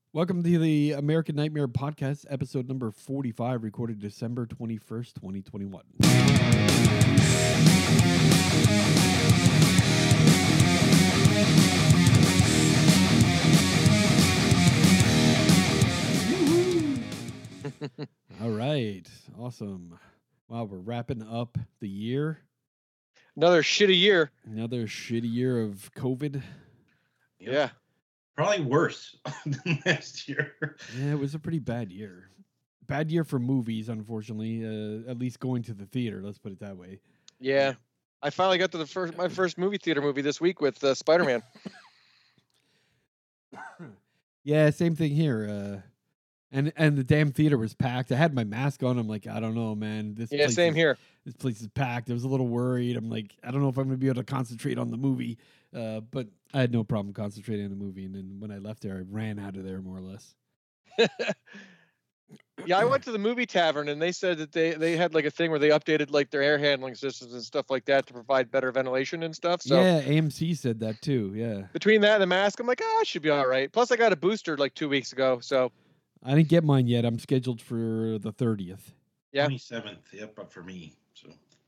Welcome to the American Nightmare Podcast, episode number 45, recorded December 21st, 2021. All right. Awesome. Wow, we're wrapping up the year. Another shitty year. Another shitty year of COVID. Yeah. Probably worse than last year. Yeah, it was a pretty bad year. Bad year for movies, unfortunately. At least going to the theater, let's put it that way. Yeah. I finally got to my first movie theater movie this week with Spider-Man. Yeah, same thing here. And the damn theater was packed. I had my mask on. I'm like, I don't know, man. Same here. This place is packed. I was a little worried. I'm like, I don't know if I'm going to be able to concentrate on the movie. But I had no problem concentrating on the movie. And then when I left there, I ran out of there more or less. Yeah, I went to the movie tavern and they said that they had like a thing where they updated like their air handling systems and stuff like that to provide better ventilation and stuff. So yeah, AMC said that too. Yeah. between that and the mask, I'm like, I should be all right. Plus, I got a booster like 2 weeks ago. So I didn't get mine yet. I'm scheduled for the 30th. Yeah. 27th, yep, but for me. So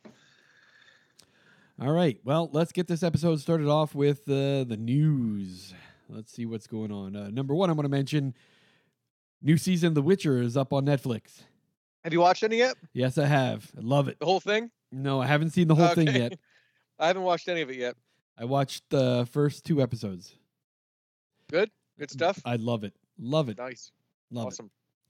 All right. Well, let's get this episode started off with the news. Let's see what's going on. Number one, I want to mention new season of The Witcher is up on Netflix. have you watched any yet? Yes, I have. I love it. The whole thing? No, I haven't seen the whole thing Okay. yet. I haven't watched any of it yet. I watched the first 2 episodes. Good stuff. I love it. Love it. Nice. Love Awesome.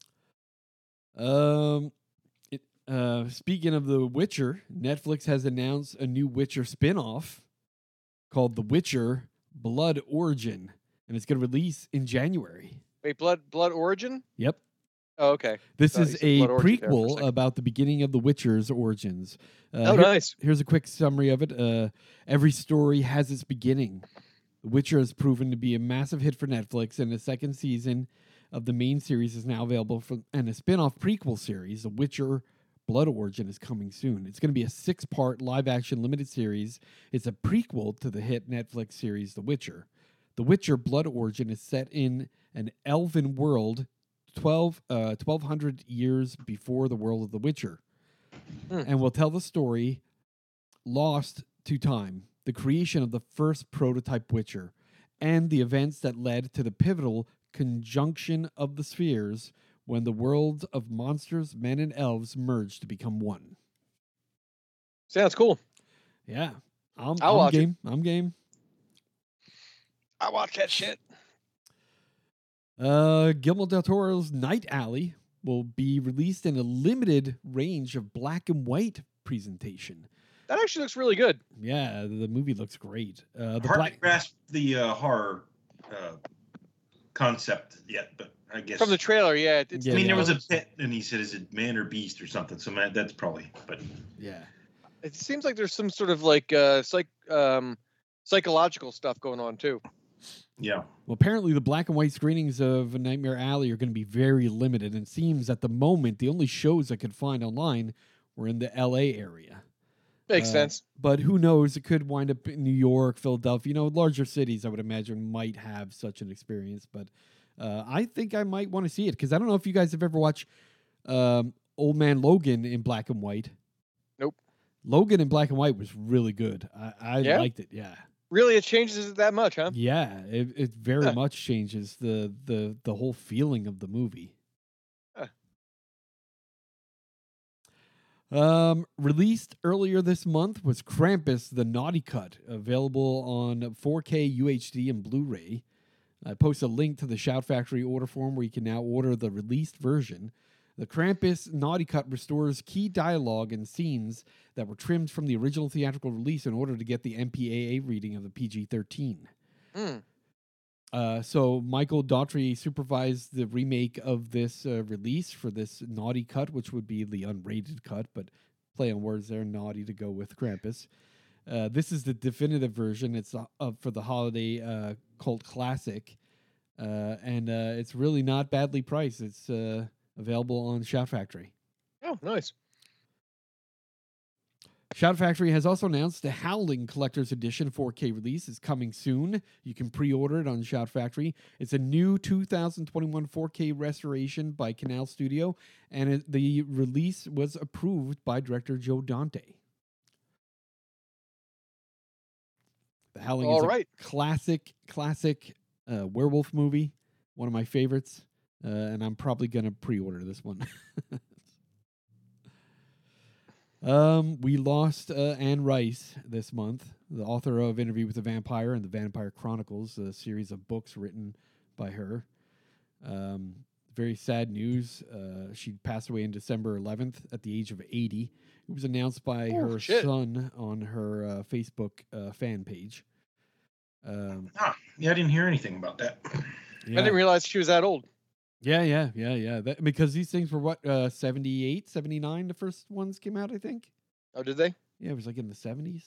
it. Speaking of The Witcher, Netflix has announced a new Witcher spin-off called The Witcher Blood Origin, and it's going to release in January. Wait, Blood Origin? Yep. Oh, okay. This Thought is you said a Blood Origin there for a prequel second. about the beginning of The Witcher's origins. Oh, nice. Here's a quick summary of it. Every story has its beginning. The Witcher has proven to be a massive hit for Netflix, and the second season of the main series is now available, and a spin-off prequel series, The Witcher Blood Origin, is coming soon. It's going to be a 6-part live-action limited series. It's a prequel to the hit Netflix series The Witcher. The Witcher Blood Origin is set in an elven world 1,200 years before the world of The Witcher, and will tell the story lost to time, the creation of the first prototype Witcher, and the events that led to the pivotal conjunction of the spheres when the worlds of monsters, men, and elves merged to become one. Sounds cool. Yeah, I'll I'm watch it. game. I'm game. I watch that shit. Guillermo del Toro's Night Alley will be released in a limited range of black and white presentation. That actually looks really good. Yeah, the movie looks great. The hard to grasp the horror concept yet, but I guess From the trailer, yeah. It's Yeah, I mean, there yeah. was a bit, and he said, "Is it man or beast or something?" So that's probably, but yeah. It seems like there's some sort of like psychological stuff going on too. yeah. Well, apparently the black and white screenings of Nightmare Alley are going to be very limited, and it seems at the moment the only shows I could find online were in the LA area. Makes sense. But who knows? It could wind up in New York, Philadelphia. Larger cities, I would imagine, might have such an experience. But I think I might want to see it because I don't know if you guys have ever watched Old Man Logan in black and white. Nope. Logan in black and white was really good. I Yeah? liked it. Yeah. Really, it changes it that much, huh? Yeah, it very Huh. much changes the whole feeling of the movie. Released earlier this month was Krampus: The Naughty Cut, available on 4K UHD and Blu-ray. I post a link to the Shout Factory order form where you can now order the released version. The Krampus Naughty Cut restores key dialogue and scenes that were trimmed from the original theatrical release in order to get the MPAA reading of the PG-13. So Michael Daughtry supervised the remake of this release for this Naughty Cut, which would be the unrated cut, but play on words there, naughty to go with Krampus. This is the definitive version. It's for the holiday cult classic, and it's really not badly priced. It's available on Shout Factory. Oh, nice. Shout Factory has also announced the Howling Collector's Edition 4K release is coming soon. You can pre-order it on Shout Factory. It's a new 2021 4K restoration by Canal Studio, and the release was approved by director Joe Dante. The Howling is a classic werewolf movie, one of my favorites, and I'm probably going to pre-order this one. We lost Anne Rice this month, the author of Interview with the Vampire and the Vampire Chronicles, a series of books written by her. Very sad news. She passed away on December 11th at the age of 80. It was announced by her son on her Facebook fan page. Yeah, I didn't hear anything about that. Yeah. I didn't realize she was that old. Yeah. Because these things were what, 78, 79, the first ones came out, I think. Oh, did they? Yeah, it was like in the 70s.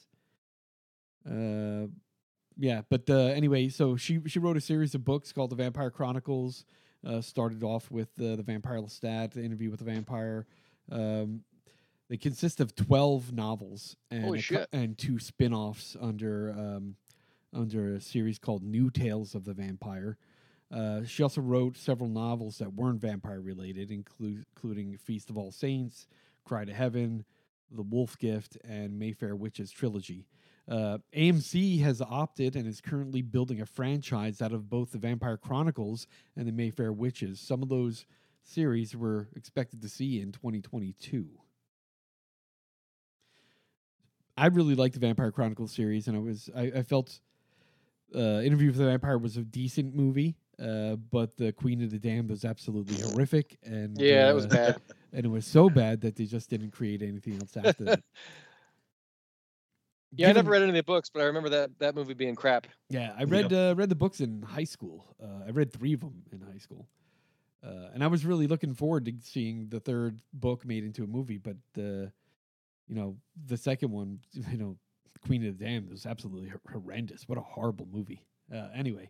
Yeah, but anyway, so she wrote a series of books called The Vampire Chronicles. Started off with the Vampire Lestat, The Interview with the Vampire. They consist of 12 novels and 2 spin-offs under a series called New Tales of the Vampire. She also wrote several novels that weren't vampire related, including Feast of All Saints, Cry to Heaven, The Wolf Gift, and Mayfair Witches trilogy. AMC has opted and is currently building a franchise out of both the Vampire Chronicles and the Mayfair Witches. Some of those series were expected to see in 2022. I really liked the Vampire Chronicles series, and I felt Interview with the Vampire was a decent movie. But the Queen of the Damned was absolutely horrific, and it was bad. And it was so bad that they just didn't create anything else after that. I never read any of the books, but I remember that movie being crap. Yeah, I read the books in high school. I read 3 of them in high school, and I was really looking forward to seeing the 3rd book made into a movie. But the second one, Queen of the Damned, was absolutely horrendous. What a horrible movie. Anyway.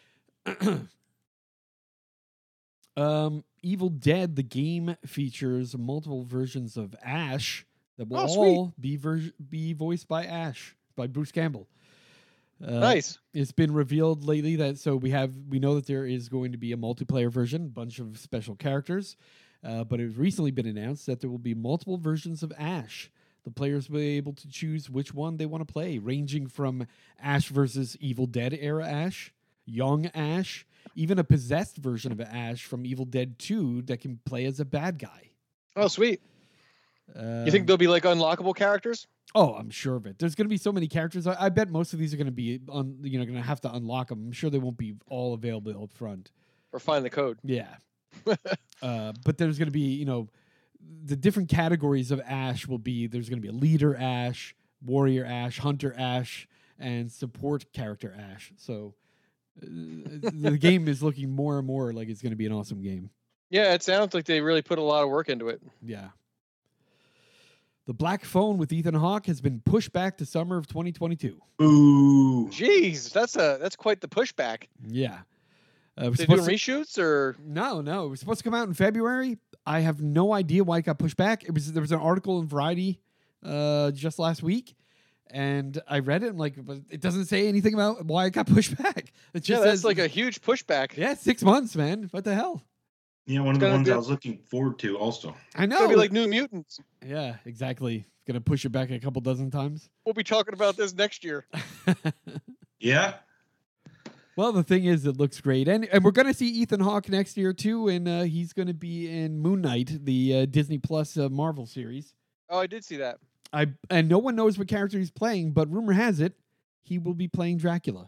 Evil Dead, the game, features multiple versions of Ash that will all be voiced by Bruce Campbell. Nice. It's been revealed lately that we know that there is going to be a multiplayer version, bunch of special characters, but it's recently been announced that there will be multiple versions of Ash. The players will be able to choose which one they want to play, ranging from Ash versus Evil Dead era Ash, young Ash, even a possessed version of Ash from Evil Dead 2 that can play as a bad guy. Oh, sweet. You think they'll be like unlockable characters? Oh, I'm sure of it. There's going to be so many characters. I bet most of these are going to be going to have to unlock them. I'm sure they won't be all available up front. Or find the code. Yeah. But there's going to be, the different categories of Ash will be, there's going to be a leader Ash, warrior Ash, hunter Ash, and support character Ash. So the game is looking more and more like it's going to be an awesome game. Yeah, it sounds like they really put a lot of work into it. Yeah. The Black Phone with Ethan Hawke has been pushed back to summer of 2022. Ooh. Jeez, that's quite the pushback. Yeah. They doing reshoots or no? It was supposed to come out in February. I have no idea why it got pushed back. There was an article in Variety just last week, and I read it. I'm like, but it doesn't say anything about why it got pushed back. It just that's says, like a huge pushback. Yeah, 6 months, man. What the hell? Yeah, one of the ones I was looking forward to also. I know. It's going to be like New Mutants. Yeah, exactly. Going to push it back a couple dozen times. We'll be talking about this next year. Yeah. Well, the thing is, it looks great. And we're going to see Ethan Hawke next year, too. And he's going to be in Moon Knight, the Disney Plus Marvel series. Oh, I did see that. And no one knows what character he's playing, but rumor has it he will be playing Dracula.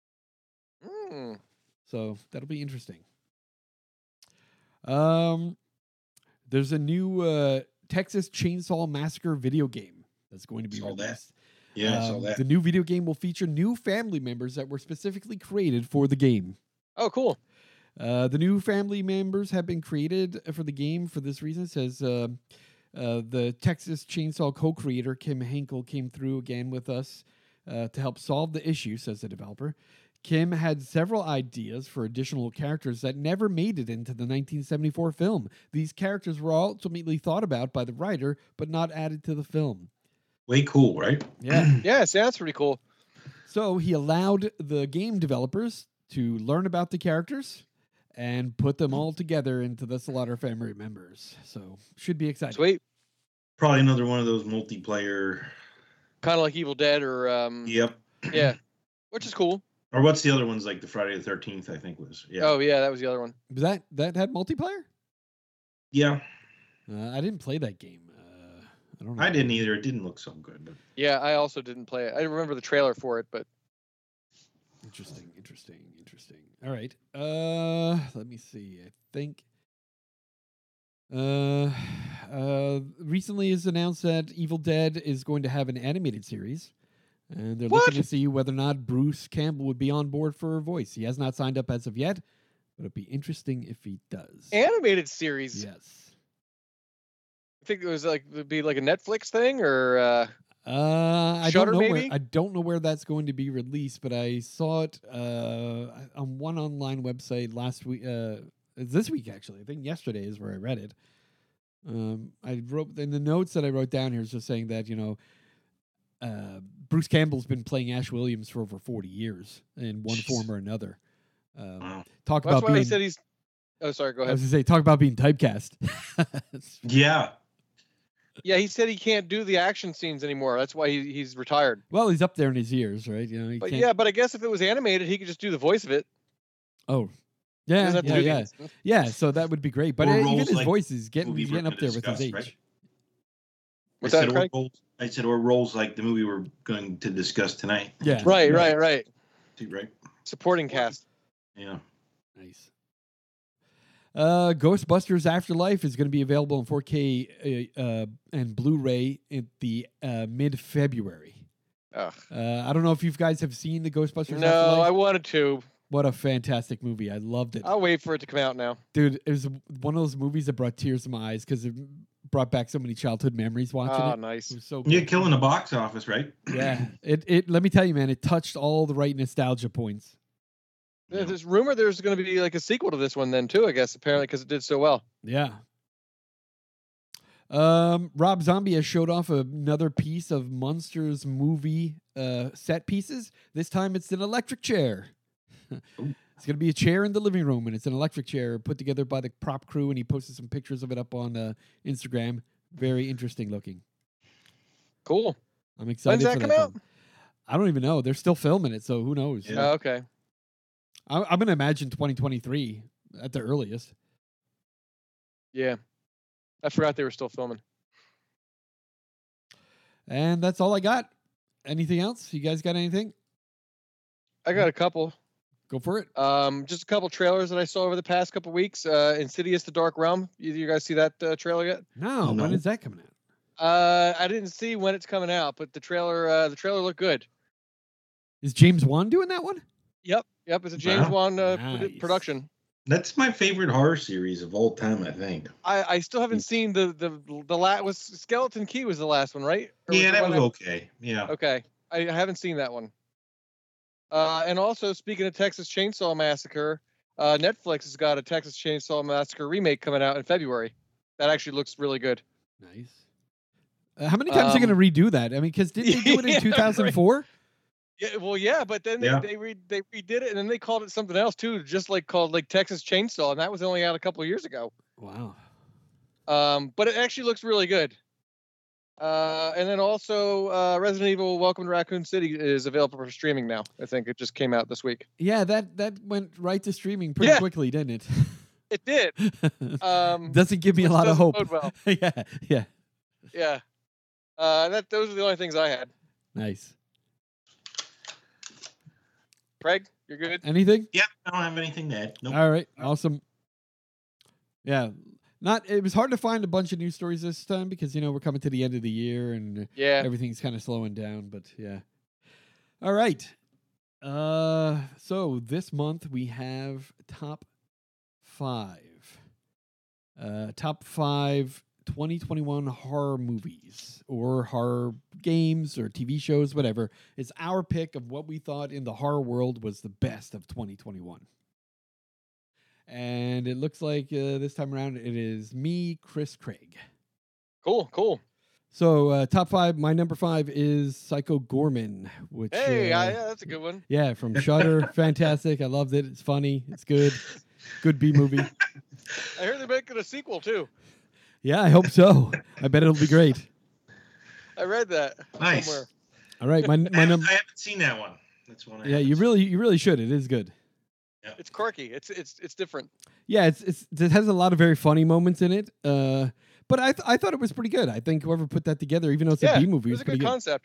So that'll be interesting. There's a new Texas Chainsaw Massacre video game that's going to be released. Yeah, I saw that. The new video game will feature new family members that were specifically created for the game. Oh, cool. The new family members have been created for the game for this reason. It says the Texas Chainsaw co-creator Kim Henkel came through again with us to help solve the issue, says the developer. Kim had several ideas for additional characters that never made it into the 1974 film. These characters were ultimately thought about by the writer, but not added to the film. Way cool, right? Yeah. Yeah, sounds pretty cool. So he allowed the game developers to learn about the characters and put them all together into the Slaughter family members. So should be exciting. Sweet. Probably another one of those multiplayer. Kind of like Evil Dead or Yep. yeah, which is cool. Or what's the other ones like the Friday the 13th? I think was. Yeah. Oh yeah, that was the other one. Was that had multiplayer? Yeah. I didn't play that game. I don't know. I didn't either. It didn't look so good. But Yeah, I also didn't play it. I remember the trailer for it, but Interesting. All right. Let me see. I think recently is announced that Evil Dead is going to have an animated series. And they're What? looking to see whether or not Bruce Campbell would be on board for a voice. He has not signed up as of yet, but it'd be interesting if he does. animated series. Yes. I think it was like it'd be like a Netflix thing or I Shudder, don't know maybe? I don't know where that's going to be released, but I saw it on one online website last week. This week actually. I think yesterday is where I read it. I wrote in the notes that I wrote down here is just saying that Bruce Campbell's been playing Ash Williams for over 40 years in one form or another. wow. Talk that's about why being. he said he's. Oh, sorry. Go I ahead. was gonna say, talk about being typecast. Yeah. Yeah, he said he can't do the action scenes anymore. That's why he's retired. Well, he's up there in his years, right? He But can't- yeah, but I guess if it was animated, he could just do the voice of it. Oh, He yeah, doesn't have to do the yeah. instant. Yeah, so that would be great. But Or even roles his like voice is getting movie he's we're getting up gonna there with his discuss, age. right? What's I that, said, Craig? I said, or roles like the movie we're going to discuss tonight. Yeah. Right. Right. Supporting cast. Yeah. Nice. Ghostbusters Afterlife is going to be available in 4K and Blu-ray in the mid-February. Ugh. I don't know if you guys have seen the Ghostbusters No, Afterlife. I wanted to. What a fantastic movie. I loved it. I'll wait for it to come out now. Dude, it was one of those movies that brought tears to my eyes because it brought back so many childhood memories watching Oh, it. nice. It was so good. Yeah, killing the box office, right? Yeah. It let me tell you, man, it touched all the right nostalgia points. Yeah. There's rumor there's going to be like a sequel to this one then too. I guess apparently because it did so well. Yeah. Rob Zombie has showed off another piece of Monsters movie set pieces. This time it's an electric chair. It's going to be a chair in the living room, and it's an electric chair put together by the prop crew, and he posted some pictures of it up on Instagram. Very interesting looking. Cool. I'm excited When's that for come that out? film. I don't even know. They're still filming it, so who knows? Yeah. Oh, okay. I'm going to imagine 2023 at the earliest. Yeah. I forgot they were still filming. And that's all I got. Anything else? You guys got anything? I got a couple. Go for it. Just a couple trailers that I saw over the past couple weeks. Insidious: The Dark Realm. Either you guys see that trailer yet? No, No. when is that coming out? I didn't see when it's coming out, but the trailer looked good. Is James Wan doing that one? Yep. It's a James Wow. Wan Nice. production. That's my favorite horror series of all time, I think. I still haven't seen the last. Was Skeleton Key was the last one, right? Or Yeah, the that one was okay. Yeah. Okay, I haven't seen that one. And also, speaking of Texas Chainsaw Massacre, Netflix has got a Texas Chainsaw Massacre remake coming out in February. That actually looks really good. Nice. How many times are they going to redo that? I mean, because didn't they do it in Yeah, 2004? Yeah, well, yeah, but then Yeah. they redid it, and then they called it something else too, just like called like Texas Chainsaw, and that was only out a couple of years ago. Wow. But it actually looks really good. And then also, Resident Evil: Welcome to Raccoon City is available for streaming now. I think it just came out this week. Yeah, that went right to streaming pretty Yeah. quickly, didn't It did. it? Um, Doesn't give me a which lot of doesn't hope. bode well. Yeah. Yeah. Those are the only things I had. Nice. Craig, you're good. Anything? Yeah, I don't have anything to add. Nope. All right. Awesome. Yeah. It was hard to find a bunch of news stories this time because, we're coming to the end of the year and Yeah. everything's kind of slowing down, but yeah. All right. So this month we have top 5. Top 5 2021 horror movies or horror games or TV shows, whatever. It's our pick of what we thought in the horror world was the best of 2021. And it looks like this time around it is me, Chris Craig. Cool. So top 5. My number 5 is Psycho Gorman, which Yeah, that's a good one. yeah, from Shudder. Fantastic. I loved it. It's funny. It's good. Good B movie. I heard they're making a sequel too. Yeah, I hope so. I bet it'll be great. I read that Nice. somewhere. All right, my I number. haven't seen that one. That's one. Yeah, you really should. It is good. It's quirky. It's different. Yeah, it has a lot of very funny moments in it. But I thought it was pretty good. I think whoever put that together, even though it's a B movie, it was a pretty good good. concept.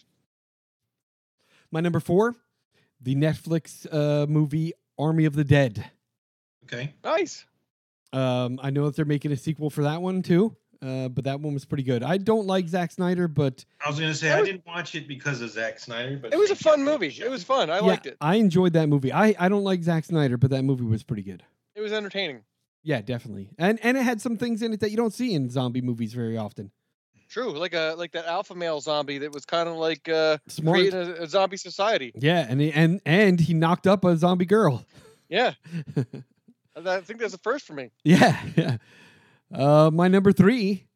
My number 4, the Netflix movie Army of the Dead. Okay. Nice. I know that they're making a sequel for that one too, but that one was pretty good. I don't like Zack Snyder, but I was gonna say I didn't watch it because of Zack Snyder, but It was a fun movie. It was fun. I liked it. I enjoyed that movie. I don't like Zack Snyder, but that movie was pretty good. It was entertaining. Yeah, definitely. And it had some things in it that you don't see in zombie movies very often. True, like that alpha male zombie that was kind of like Smart. creating a zombie society. Yeah, and he knocked up a zombie girl. Yeah, I think that's a first for me. Yeah. My number 3,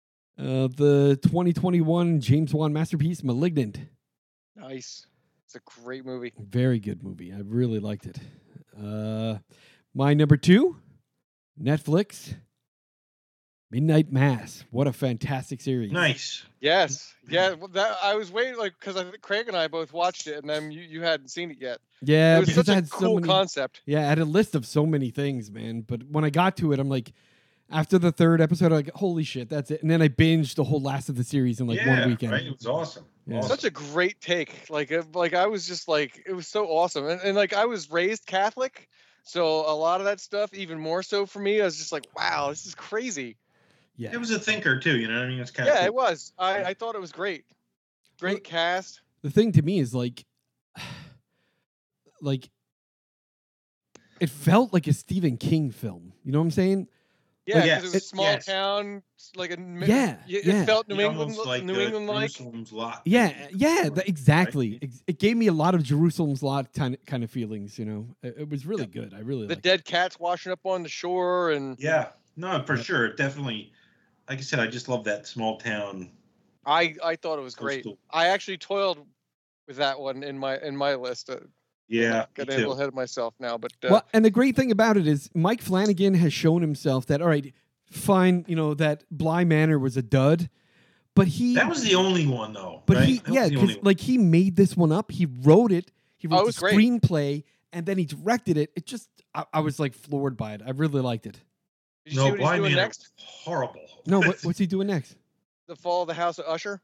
the 2021 James Wan masterpiece, Malignant. Nice. It's a great movie. Very good movie. I really liked it. My number 2, Netflix, Midnight Mass. What a fantastic series. nice. Yes. Yeah. Well, that I was waiting, like, because I think Craig and I both watched it, and then you hadn't seen it yet. Yeah, It was because such I a had cool so many. concept. Yeah, I had a list of so many things, man. But when I got to it, I'm like, after the 3rd episode, I'm like, holy shit, that's it. And then I binged the whole last of the series in like one weekend. Right? It was awesome. Yeah. Awesome. Such a great take. Like I was just like, it was so awesome. And like I was raised Catholic, so a lot of that stuff, even more so for me, I was just like, wow, this is crazy. Yeah. It was a thinker too. You know what I mean? It's kind of Yeah, it was. I thought it was great. Great cast. The thing to me is like it felt like a Stephen King film. You know what I'm saying? Yeah, because yes, it was a small yes. town, like a Yeah, It felt New England, almost like New England like. Jerusalem's Lot. Yeah, exactly. Right? It gave me a lot of Jerusalem's Lot kind of feelings. You know, it was really good. I really The liked dead cats washing up on the shore, and Yeah. No, for sure. Definitely. Like I said, I just love that small town. I thought it was great. Coastal. I actually toiled with that one in my list. Yeah. Got me a little too. ahead of myself now, but Well, and the great thing about it is Mike Flanagan has shown himself that all right, fine, you know that Bly Manor was a dud, but That was the only one though. but right? he That was yeah, the only because one. like he made this one up, he wrote it, he Oh, it wrote was the great. screenplay, and then he directed it. It just I was like floored by it. I really liked it. did you see what he's Blind doing Man next? was horrible. No, what's he doing next? The Fall of the House of Usher.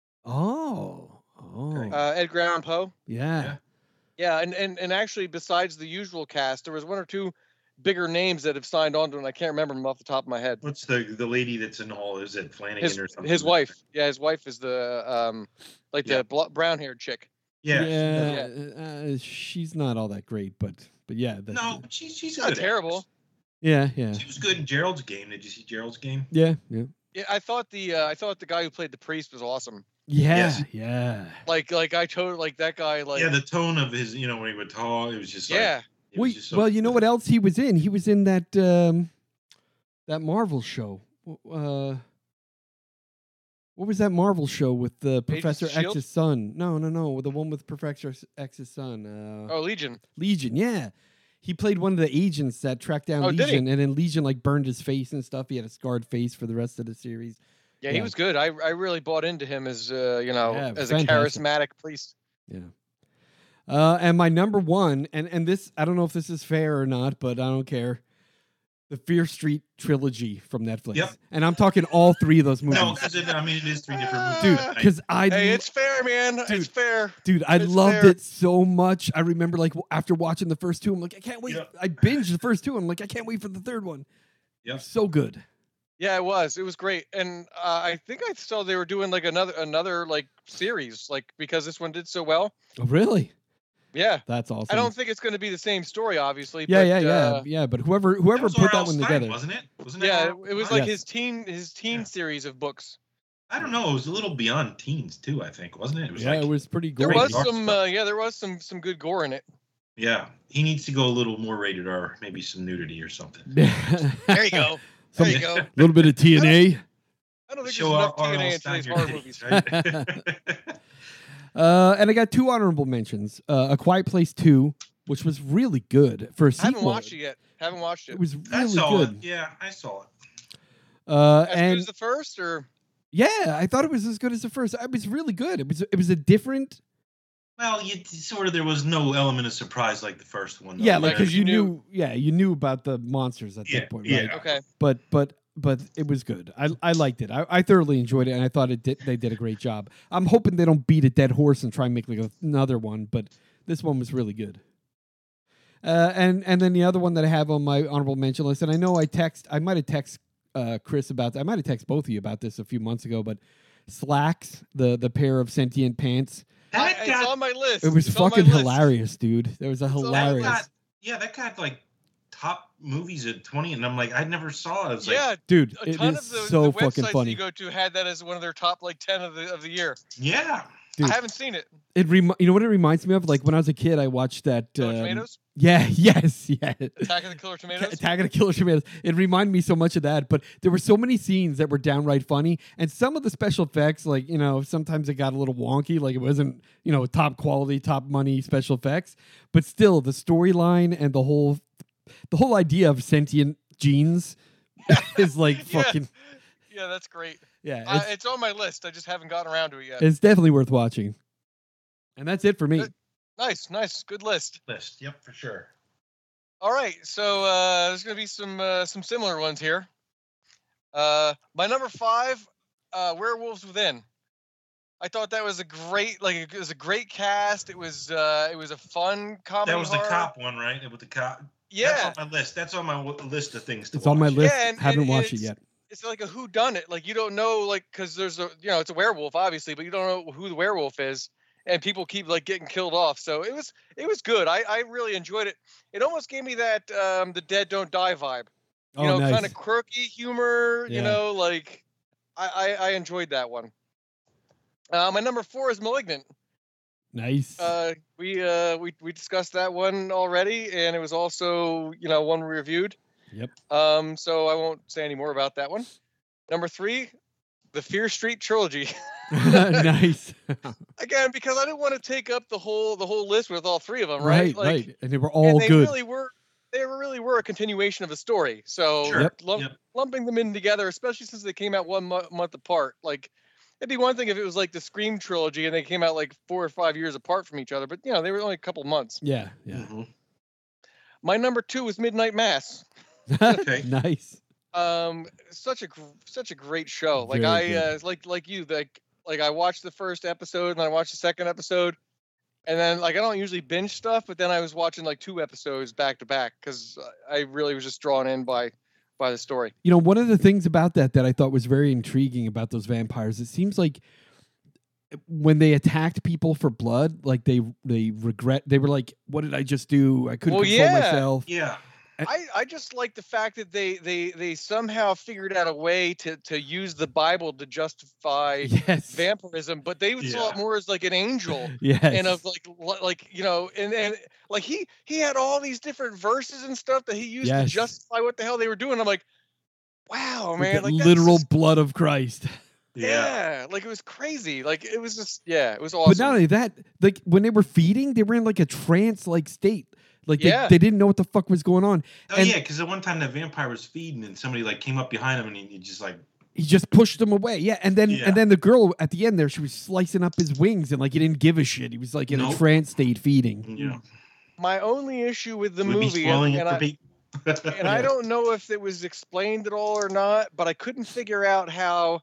Oh, Edgar Allan Poe. yeah. Yeah, and actually, besides the usual cast, there was one or two bigger names that have signed on to it, and I can't remember them off the top of my head. What's the lady that's in all? Is it Flanagan or something? His wife. Yeah, his wife is the the brown-haired chick. Yeah. She's not all that great, but yeah. No, but she's She's a not good terrible. actress. Yeah. She was good in Gerald's Game. Did you see Gerald's Game? Yeah. Yeah, I thought the guy who played the priest was awesome. Yes. Yeah. Like I totally like that guy. Like Yeah, the tone of his, when he would talk, it was just like, yeah. it was just so Well, you know what else he was in? He was in that that Marvel show. What was that Marvel show with the Agents Professor of S.H.I.E.L.D.? X's son? No, the one with Professor X's son. Oh, Legion. Legion. Yeah, he played one of the agents that tracked down Oh, did he? Legion, and then Legion like burned his face and stuff. He had a scarred face for the rest of the series. Yeah, he Yeah. was good. I really bought into him as Yeah, as a fantastic. charismatic priest. Yeah. And my number 1, and this, I don't know if this is fair or not, but I don't care. The Fear Street trilogy from Netflix. Yep. And I'm talking all 3 of those movies. No, because it is 3 different movies. Dude, Ah. because Hey, it's fair, man. Dude. It's fair. I it's loved fair. it so much. I remember like after watching the first 2, I'm like, I can't wait. Yep. I binged the first 2. I'm like, I can't wait for the third one. Yep. So good. Yeah, it was. It was great, and I think I saw they were doing like another like series, like because this one did so well. Oh, really? Yeah, That's awesome. I don't think it's going to be the same story, obviously. Yeah, but, yeah. But whoever That was put that R.L. one Stine, together. wasn't it? Wasn't Yeah, R.L. it was Stine? like Yes. his teen Yeah. series of books. I don't know. It was a little beyond teens too. I think, wasn't it? It was Yeah, like, it was pretty There gory. was Dark some, stuff. there was some good gore in it. yeah. He needs to go a little more rated R, maybe some nudity or something. There you go. Some- There you go. little bit of TNA. I don't think Show there's enough R.L. TNA in Stein today's your horror titties, movies. right? And I got 2 honorable mentions. A Quiet Place 2, which was really good for a I sequel. haven't watched it yet. Haven't watched it. It was I really saw good. it. Yeah, I saw it. As good And as the first, or yeah, I thought it was as good as the first. It was really good. It was a different. Well, there was no element of surprise like the first one. Though. Yeah, like Yeah, because you you knew. Yeah, you knew about the monsters at that point, right? yeah. okay. But it was good. I liked it. I thoroughly enjoyed it, and I thought they did a great job. I'm hoping they don't beat a dead horse and try and make like another one, but this one was really good. And then the other one that I have on my honorable mention list, and I know I might have texted Chris about. I might have texted both of you about this a few months ago, but Slacks, the pair of sentient pants. It's on my list. It was It's on my fucking list. hilarious, dude. There was a It's on my hilarious. list. That got like top movies at 20, and I'm like, I never saw it. I was like, Yeah, Dude, a it ton is of the so fucking websites funny. you go to had that as one of their top like 10 of the year. yeah. Dude. I haven't seen it. You know what it reminds me of? Like when I was a kid, I watched that. Killer Tomatoes? Yeah, yes, yeah. Attack of the Killer Tomatoes? Attack of the Killer Tomatoes. It reminded me so much of that, but there were so many scenes that were downright funny, and some of the special effects, like sometimes it got a little wonky, like it wasn't top quality, top money special effects, but still the storyline and the whole idea of sentient genes is like Yeah. fucking Yeah, that's great. yeah. It's on my list. I just haven't gotten around to it yet. It's definitely worth watching, and that's it for me. Good. Nice. Good list. Yep, for sure. All right, so there's going to be some similar ones here. My number 5, Werewolves Within. I thought that was a great cast. It was a fun comedy. That was the horror. cop one, right? With the cop. Yeah, That's on my list. That's on my list of things to It's watch. on my list. Yeah, and Haven't watched it it's- yet. it's like a whodunit. Like you don't know, like because there's it's a werewolf, obviously, but you don't know who the werewolf is, and people keep like getting killed off. So it was good. I really enjoyed it. It almost gave me that the Dead Don't Die vibe. Nice. Kind of quirky humor. Yeah. Like I enjoyed that one. My number 4 is Malignant. Nice. We discussed that one already, and it was also one we reviewed. Yep. So I won't say any more about that one. Number 3, the Fear Street trilogy. Nice. Again, because I didn't want to take up the whole list with all 3 of them, right, right? right. And they were all they good. really were a continuation of the story. So Sure. Yep. lumping them in together, especially since they came out 1 month apart, like it'd be one thing if it was like the Scream trilogy and they came out like 4 or 5 years apart from each other, but they were only a couple months. Yeah. Mhm. My number 2 was Midnight Mass. Okay. Nice. Such a great show. Like Very good. like you, like I watched the first episode and then I watched the second episode, and then like I don't usually binge stuff, but then I was watching like 2 episodes back to back because I really was just drawn in by the story. One of the things about that I thought was very intriguing about those vampires, it seems like when they attacked people for blood, like they regret. They were like, "What did I just do? I couldn't Well, control yeah. myself." Yeah. I just like the fact that they somehow figured out a way to use the Bible to justify Yes. vampirism, but they saw it Yeah. more as like an angel. Yes. And of like and like he had all these different verses and stuff that he used to Yes. justify what the hell they were doing. I'm like, wow, With man, the like that's literal just- blood of Christ. yeah, like it was crazy. Like it was just it was awesome. But not only that, like when they were feeding, they were in like a trance-like state. Like Yeah. they didn't know what the fuck was going on. Oh And- yeah, because at one time the vampire was feeding and somebody like came up behind him and he just like He just pushed them away. Yeah, and then Yeah. the girl at the end there, she was slicing up his wings and like he didn't give a shit. He was like in a Nope. trance state feeding. you know My only issue with the would be movie, spoiling it and for I, people. and I don't know if it was explained at all or not, but I couldn't figure out how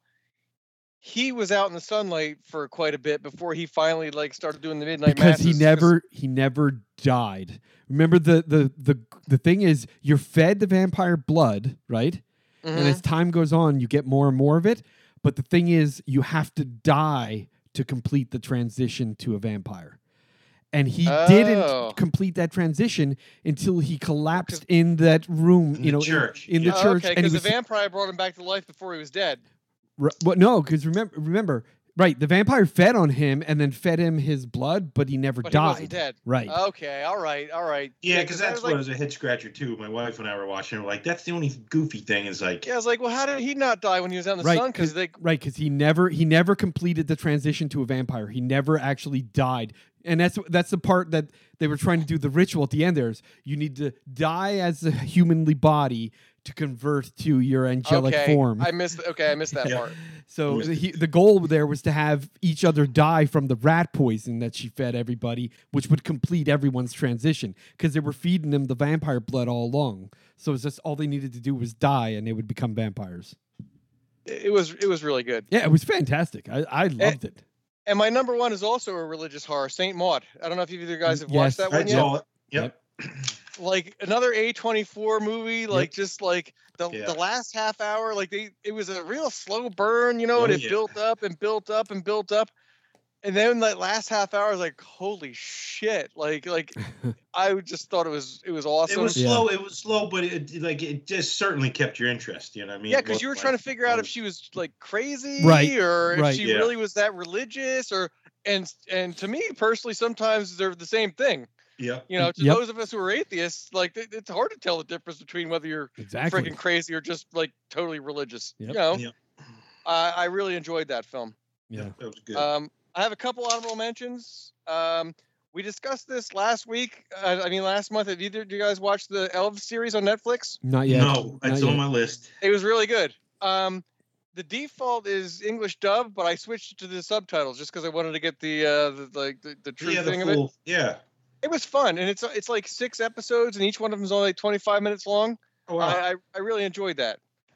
he was out in the sunlight for quite a bit before he finally like started doing the midnight Because masses. he never died. Remember the thing is you're fed the vampire blood, right? And as time goes on, you get more and more of it. But the thing is, you have to die to complete the transition to a vampire. And he Oh. didn't complete that transition until he collapsed in that room, In the church. in the Yeah. church. Okay, And he because the was vampire brought him back to life before he was dead. well, no, because remember, Right. The vampire fed on him and then fed him his blood, but he never But died. he wasn't dead. Right. Okay. All right. Yeah, because that's what like, was a head scratcher too. My wife and I were watching. We're like, that's the only goofy thing is like, yeah, I was like, well, how did he not die when he was out in the Right, sun? Because they Right, because he never completed the transition to a vampire. He never actually died, and that's the part that they were trying to do the ritual at the end. There's you need to die as a humanly body to convert to your angelic form. I missed that Yeah. part. So the goal there was to have each other die from the rat poison that she fed everybody, which would complete everyone's transition because they were feeding them the vampire blood all along. So it's just all they needed to do was die, and they would become vampires. It was really good. Yeah, it was fantastic. I loved it. And my number one is also a religious horror, Saint Maud. I don't know if either guys have Yes. watched that I one yet. saw it. Yep. Like another A24 movie, like just like the last half hour, like it was a real slow burn, you know, and it built up and built up and built up. And then that last half hour, I was like, holy shit. Like I just thought it was awesome. It was slow. It was slow, but it just certainly kept your interest. You know what I mean? Yeah, because you were trying to figure out if she was like crazy, Right, or if right. she really was that religious, or and to me personally, sometimes they're the same thing. Yeah. You know, to Yep. those of us who are atheists, like it's hard to tell the difference between whether you're Exactly. freaking crazy or just like totally religious. Yep. You know, Yep. I really enjoyed that film. Yeah. That was good. I have a couple honorable mentions. We discussed this last week. Last month. Have either of you guys watched the Elves series on Netflix? Not yet. No, Not it's yet. on my list. It was really good. The default is English dub, but I switched it to the subtitles just because I wanted to get the true thing of it. Yeah. It was fun, and it's like 6 episodes, and each one of them is only like 25 minutes long. Oh, wow. I really enjoyed that.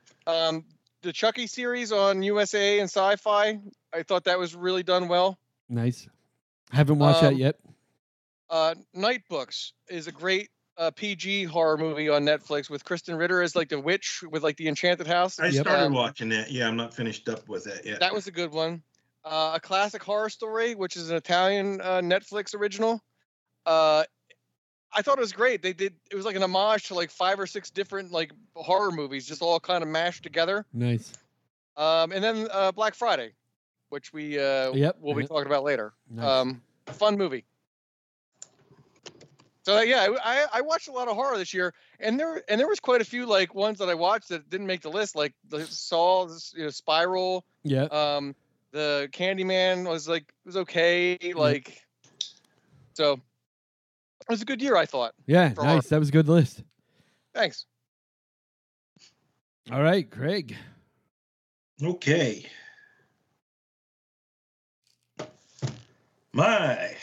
The Chucky series on USA and Sci-Fi, I thought that was really done well. Nice. Haven't watched that yet. Night Books is a great PG horror movie on Netflix with Kristen Ritter as like the witch with like the enchanted house. I started watching that. Yeah, I'm not finished up with that yet. That was a good one. A Classic Horror Story, which is an Italian Netflix original. I thought it was great. It was like an homage to like 5 or 6 different like horror movies, just all kind of mashed together. Nice. And then Black Friday, which we'll be talking about later. Nice. Fun movie. So I watched a lot of horror this year, and there was quite a few like ones that I watched that didn't make the list, like the Saw, Spiral. Yeah. The Candyman was okay, like so. It was a good year, I thought. Yeah, nice. horror. That was a good list. Thanks. All right, Craig. Okay. My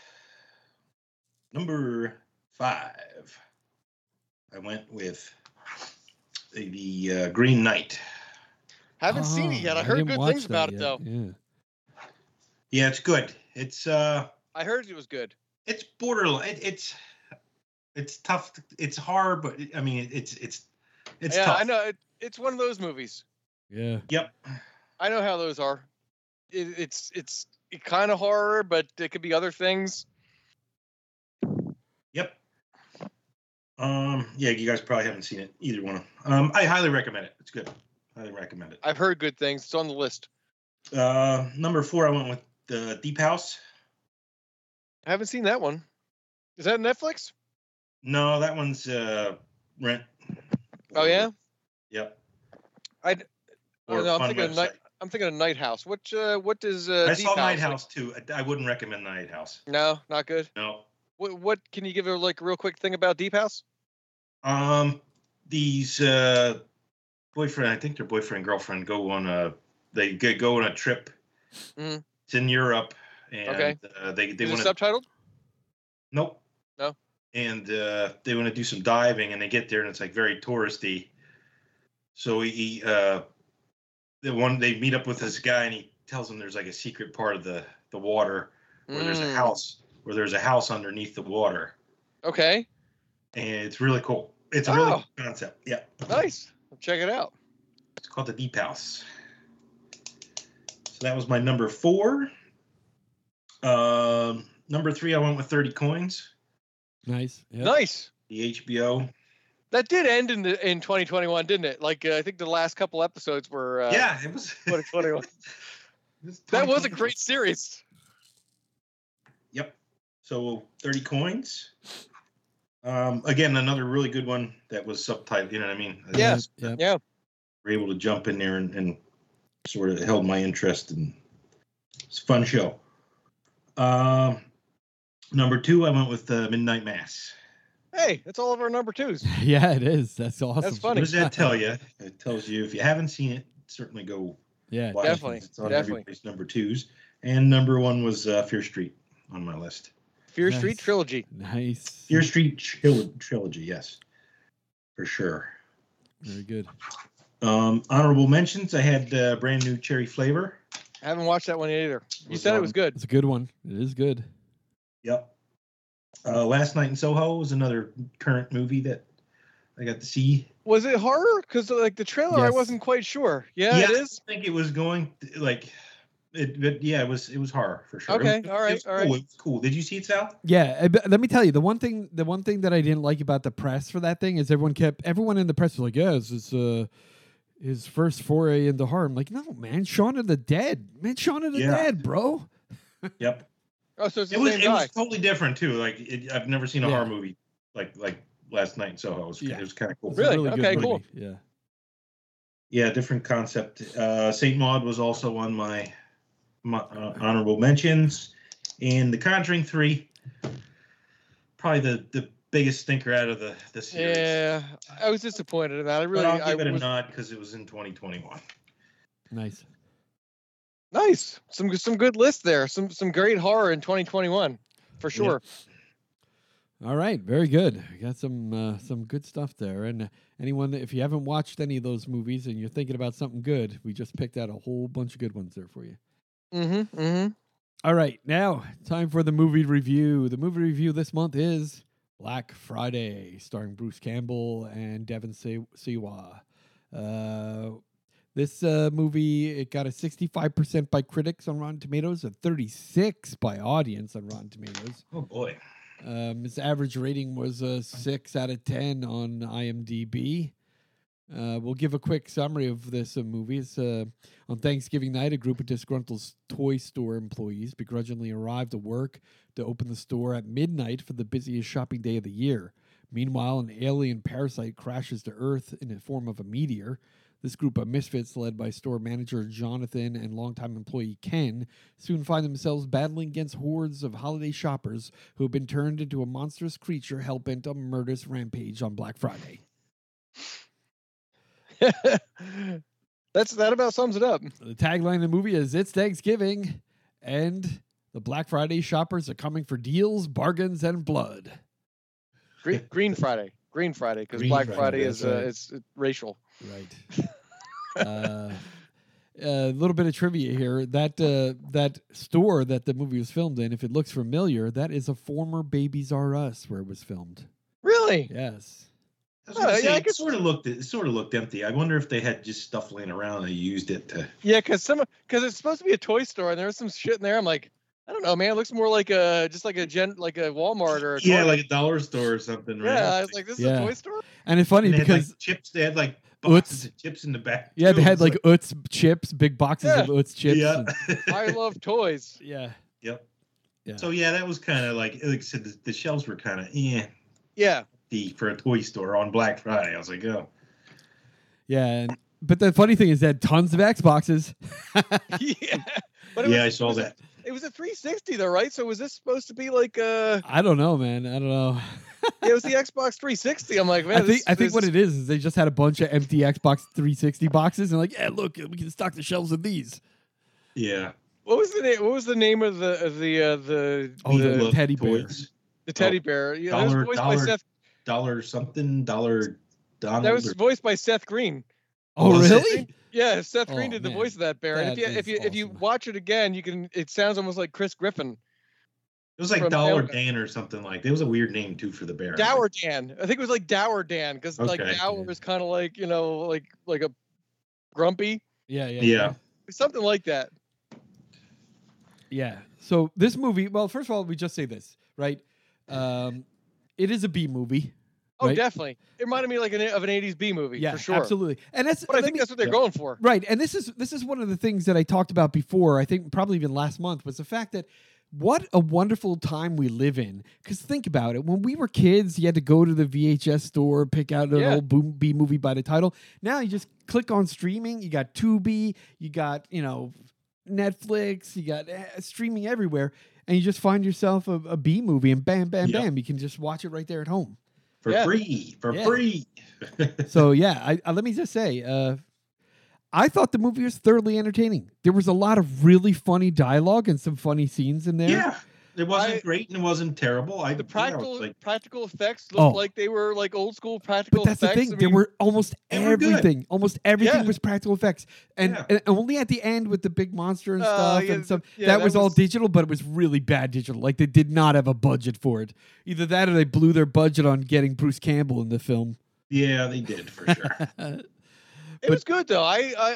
number 5. I went with the Green Knight. Haven't seen it yet. I heard didn't good watch things that about it yet. though. Yeah. Yeah, it's good. It's I heard it was good. it's borderline. It's tough. It's hard, but I mean, it's Yeah, tough. I know. It's one of those movies. Yeah. Yep. I know how those are. It's kind of horror, but it could be other things. Yep. Yeah, you guys probably haven't seen it, either one. I highly recommend it. It's good. Highly recommend it. I've heard good things. It's on the list. Number 4, I went with the Deep House. I haven't seen that one. Is that Netflix? No, that one's Rent. Oh yeah. Yep. I'm Fun thinking of website. I'm thinking of Night House. What does I Deep saw Night like? House too. I wouldn't recommend Night House. No, not good. No. What can you give a like real quick thing about Deep House? These boyfriend, I think their boyfriend girlfriend go on a trip. Mhm. It's in Europe, and Okay. they Is it want to. subtitled? Nope. No. And they want to do some diving, and they get there, and it's like very touristy. So they meet up with this guy, and he tells them there's like a secret part of the water where there's a house underneath the water, Okay. and it's really cool. It's a really Oh. cool concept. Yeah, Nice. I'll check it out. it's called the Deep House. So that was my number 4. Number 3, I went with 30 Coins, Nice. Yep. Nice. the HBO. That did end in 2021, didn't it? Like I think the last couple episodes were Yeah, it was. 2021. That was a great series. Yep. So 30 coins. Again, another really good one that was subtitled. You know what I mean? Yes. Yep. Yeah. We're able to jump in there and sort of held my interest, and it's a fun show. Number 2, I went with Midnight Mass. Hey, that's all of our number 2s. Yeah, it is. That's awesome. That's funny. What does that tell you? It tells you if you haven't seen it, certainly go Yeah, watch it. Definitely, It's on definitely. everybody's number 2s. And number 1 was Fear Street on my list. Fear Nice. Street trilogy. Nice. Fear Street trilogy, yes, for sure. Very good. Honorable mentions, I had brand new cherry flavor. I haven't watched that one either. You Was said it on- was good. It's a good one. It is good. Yep. Last Night in Soho was another current movie that I got to see. Was it horror? Because like the trailer, I Yes. wasn't quite sure. Yeah, it is. I think it was going like it, but yeah, it was horror for sure. Okay, It was, all right, it was all cool. right. It was cool. Did you see it, Sal? Yeah, but let me tell you, the one thing that I didn't like about the press for that thing is everyone in the press was like, yeah, this is his first foray into horror. I'm like, no, man, Shaun of the Dead. Man, Shaun of the Yeah. Dead, bro. Yep. Oh, so it's the It was same guy. totally different too. Like I've never seen a Yeah. horror movie like Last Night in Soho. It Yeah. was kind of cool. It's a Really? good Okay, movie. cool. Yeah. Yeah, different concept. Saint Maud was also on my honorable mentions, and The Conjuring 3, probably the biggest stinker out of the series. Yeah, I was disappointed in that. I But really, I'll I give it a was nod because it was in 2021. Nice. nice. Some good lists there. Some great horror in 2021 for sure. All right, very good. We got some good stuff there. And anyone, if you haven't watched any of those movies and you're thinking about something good, we just picked out a whole bunch of good ones there for you. Mm-hmm. Mm-hmm. All right, now time for the movie review. The movie review this month is Black Friday, starring Bruce Campbell and Devin Siwa. This movie, it got a 65% by critics on Rotten Tomatoes, a 36 by audience on Rotten Tomatoes. Oh boy. Its average rating was a 6 out of 10 on IMDb. We'll give a quick summary of this movie. It's, on Thanksgiving night, a group of disgruntled toy store employees begrudgingly arrived to work to open the store at midnight for the busiest shopping day of the year. Meanwhile, an alien parasite crashes to Earth in the form of a meteor. This group of misfits, led by store manager Jonathan and longtime employee Ken, soon find themselves battling against hordes of holiday shoppers who have been turned into a monstrous creature hell-bent on a murderous rampage on Black Friday. That about sums it up. The tagline of the movie is "It's Thanksgiving, and the Black Friday shoppers are coming for deals, bargains, and blood." Green Friday, because Green Black Friday, Friday that's is right. it's racial. Right. A little bit of trivia here. That store that the movie was filmed in, if it looks familiar, that is a former Babies R Us where it was filmed. Really? Yes. I was gonna Yeah, say, I it guess- sort of looked empty. I wonder if they had just stuff laying around and they used it to. Yeah, because it's supposed to be a toy store, and there was some shit in there. I'm like, I don't know, man. It looks more like a Walmart or a Yeah, Target. like a dollar store or something, right? Yeah, I was like, this is Yeah. a toy store. And it's funny And they had, because like, chips. They had like boxes of chips in the back. yeah, they too. had It's like Utz chips, big boxes of Utz chips. yeah, and- I love toys. yeah. yep. Yeah. So yeah, that was kind of like I said, the shelves were kind of Yeah. for a toy store on Black Friday. I was like, oh, Yeah. But the funny thing is that tons of Xboxes. Yeah. But yeah, I saw that. It was a 360 though, right? So was this supposed to be like I don't know, man. I don't know. it was the Xbox 360. I'm like, man, I think what it is they just had a bunch of empty Xbox 360 boxes and like, yeah, look, we can stock the shelves of these. Yeah. What was the name of the Oh, the, the teddy bear. Toys. the teddy bear? Yeah, that was voiced by Seth. Dollar something, dollar Donald. That was voiced by Seth Green. Oh, Was it? really? Yeah, Seth Oh, Green did the man. voice of that bear. And That if is you awesome. watch it again, it sounds almost like Chris Griffin. It was like from Dollar Tailgate. Dan or something like. It was a weird name too for the bear. Dower Dan. I think it was like Dower Dan because like Okay. Dower is kind of like like a grumpy, Yeah, yeah. Yeah. something like that. Yeah. So this movie, well, first of all, we just say this, right? It is a B movie. Oh, right? definitely. It reminded me like of an '80s B movie Yeah, for sure. absolutely. And that's But I think that's what they're Yeah. going for. right. And this is one of the things that I talked about before. I think probably even last month was the fact that what a wonderful time we live in. Because think about it. When we were kids, you had to go to the VHS store, pick out an Yeah. old B movie by the title. Now you just click on streaming. You got Tubi. You got, Netflix. You got streaming everywhere. And you just find yourself a B movie and bam, bam, Yep. bam. You can just watch it right there at home. For Yeah. free. Yeah. Free. So, yeah, I let me just say, I thought the movie was thoroughly entertaining. There was a lot of really funny dialogue and some funny scenes in there. Yeah. It wasn't great and it wasn't terrible. The practical effects Oh. looked like they were like old school practical But that's effects. the thing. I There mean, were almost they were good. everything. Almost everything Yeah. was practical effects, and, Yeah. and only at the end with the big monster and stuff yeah, and some yeah, that that was all was- digital, but it was really bad digital. Like they did not have a budget for it. Either that or they blew their budget on getting Bruce Campbell in the film. Yeah, they did for sure. it was good though.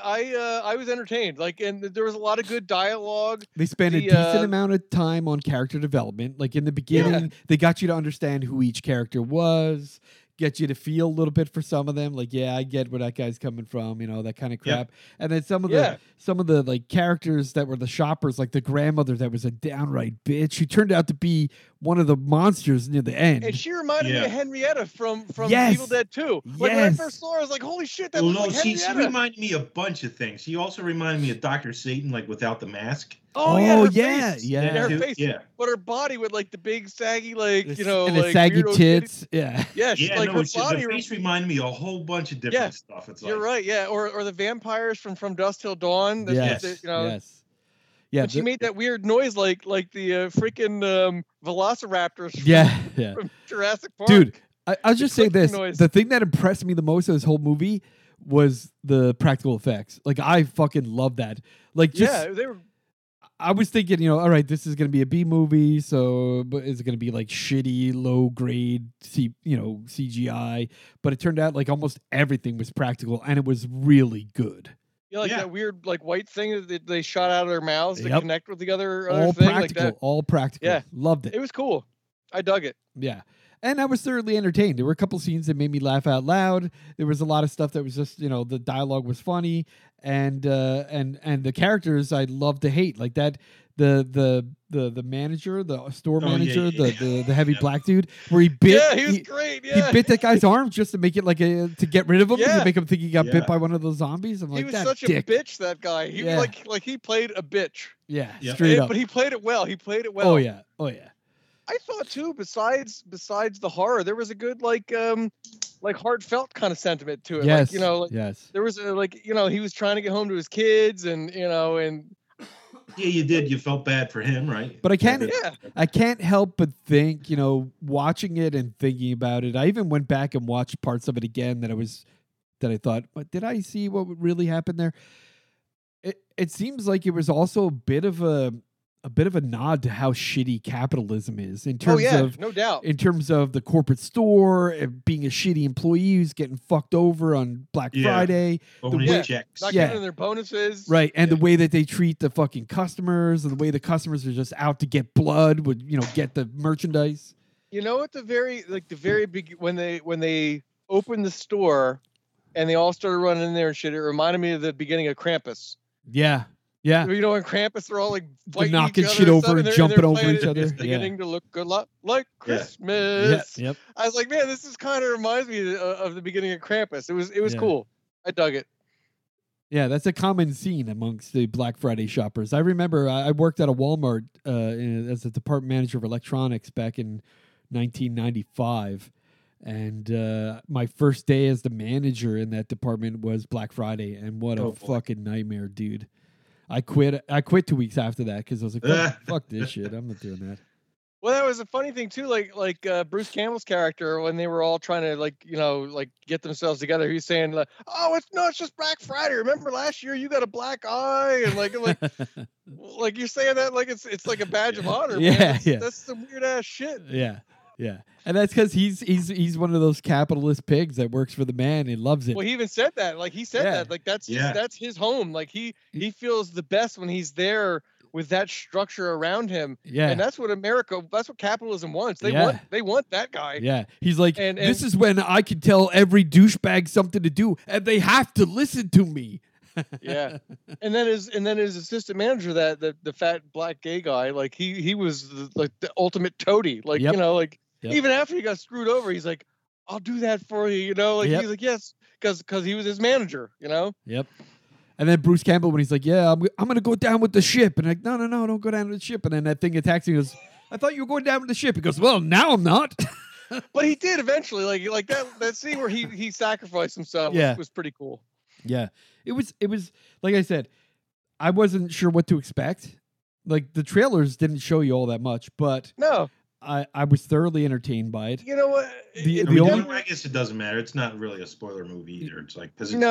I was entertained. Like, and there was a lot of good dialogue. They spent a The, decent amount of time on character development. Like in the beginning, they got you to understand who each character was, get you to feel a little bit for some of them. Like, yeah, I get where that guy's coming from, that kind of crap. And then some of the like characters that were the shoppers, like the grandmother that was a downright bitch, who turned out to be one of the monsters near the end. And she reminded me Yeah. of Henrietta from Yes. Evil Dead 2. Like when I Yes. first saw her, I was like, holy shit, that Well, looks no, like she Henrietta. reminded me of a bunch of things. She also reminded me of Dr. Satan, like without the mask. Oh, yeah, her yeah, face. yeah. Her Too. face. Yeah. But her body with like the big saggy, like, and like the saggy weirdo tits. Yeah. Yeah, she's Yeah, like no, her the body. face reminded me of a whole bunch of different stuff. It's You're like, right, yeah. Or the vampires from Dusk Till Dawn. Yes. Yes. Yeah. But she made that weird noise like the freaking velociraptors from, yeah. from Jurassic Park. Dude, I'll just say clicking this. noise. The thing that impressed me the most of this whole movie was the practical effects. Like, I fucking love that. Like, just, yeah, they were. I was thinking, all right, this is going to be a B movie, so but is it going to be like shitty, low grade, CGI? But it turned out like almost everything was practical, and it was really good. Yeah, like Yeah. that weird like white thing that they shot out of their mouths to Yep. connect with the other All thing. practical, Like that. all practical. Yeah. Loved it. It was cool. I dug it. Yeah. And I was thoroughly entertained. There were a couple scenes that made me laugh out loud. There was a lot of stuff that was just, the dialogue was funny, and the characters I loved to hate. Like that, the manager, the store Oh, yeah, manager, yeah. the heavy black dude, where he bit. Yeah, he was great. Yeah, He bit that guy's arm just to make it to get rid of him, Yeah. to make him think he got Yeah. bit by one of those zombies. I'm he like, was that such dick. a bitch. That guy. He Yeah. was like he played a bitch. Yeah, Yep. straight up. But he played it well. He played it well. Oh yeah. I thought too. Besides the horror, there was a good like heartfelt kind of sentiment to it. Yes. Like, yes. there was he was trying to get home to his kids, and and Yeah, you did. You felt bad for him, right? But I can't. yeah. I can't help but think, watching it and thinking about it. I even went back and watched parts of it again that I thought, but did I see what really happened there? It seems like it was also a bit of a nod to how shitty capitalism is in terms of no doubt. in terms of the corporate store being a shitty employee who's getting fucked over on Black Yeah. Friday. Bonus way- checks. Not Yeah. giving their bonuses. Right, and the way that they treat the fucking customers, and the way the customers are just out to get blood, would get the merchandise. At the very big when they opened the store, and they all started running in there and shit. It reminded me of the beginning of Krampus. Yeah, yeah. When Krampus are all like fighting knocking each other shit and over stuff, and they're jumping over playing each it, other. It's Yeah. beginning to look a lot like Yeah. Christmas. Yep. I was like, man, this is kind of reminds me of the beginning of Krampus. It was Yeah. cool. I dug it. Yeah, that's a common scene amongst the Black Friday shoppers. I remember I worked at a Walmart as a department manager of electronics back in 1995. And my first day as the manager in that department was Black Friday. And what a Oh, boy. fucking nightmare, dude. I quit 2 weeks after that because I was like, fuck this shit. I'm not doing that. Well, that was a funny thing too. Like Bruce Campbell's character, when they were all trying to get themselves together, he was saying "Oh, it's just Black Friday. Remember last year you got a black eye," and like you're saying that like it's like a badge of honor. Yeah, man. yeah. That's some weird ass shit. Yeah. Yeah. And that's because he's one of those capitalist pigs that works for the man and loves it. Well, he even said that. Like he said Yeah. that. Like that's Yeah. that's his home. Like he feels the best when he's there with that structure around him. Yeah. And that's what capitalism wants. They Yeah. want that guy. Yeah. He's like, And this is when I can tell every douchebag something to do, and they have to listen to me. Yeah. And then his assistant manager, the fat black gay guy, like he was the ultimate toady. Like, Yep. you know, like Yep. even after he got screwed over, he's like, I'll do that for you, you know? Like Yep. he's like, yes, because he was his manager, you know? Yep. And then Bruce Campbell, when he's like, yeah, I'm going to go down with the ship. And like, no, don't go down with the ship. And then that thing attacks him. He goes, I thought you were going down with the ship. He goes, well, now I'm not. But he did eventually. Like that scene where he sacrificed himself was pretty cool. Yeah. It was like I said, I wasn't sure what to expect. Like the trailers didn't show you all that much, but No. I was thoroughly entertained by it. You know what? I guess it doesn't matter. It's not really a spoiler movie either. It's like because